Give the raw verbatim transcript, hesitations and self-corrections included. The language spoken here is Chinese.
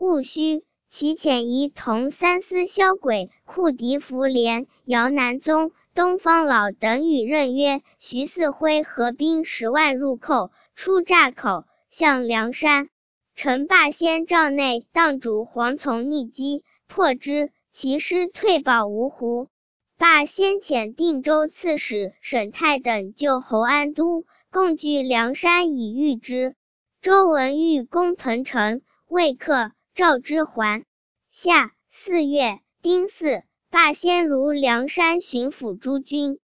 戊戌，其遣仪同三司萧轨、库狄福连、姚南宗、东方老等与任曰：徐嗣辉合兵十万入寇，出栅口，向梁山。陈霸先帐内荡主蝗从逆击，破之，其师退保芜湖。霸先遣定州刺史沈泰等救侯安都，共据梁山以御之。周文玉攻彭城，未克，召之还。夏四月，丁巳，霸先如梁山巡抚诸军。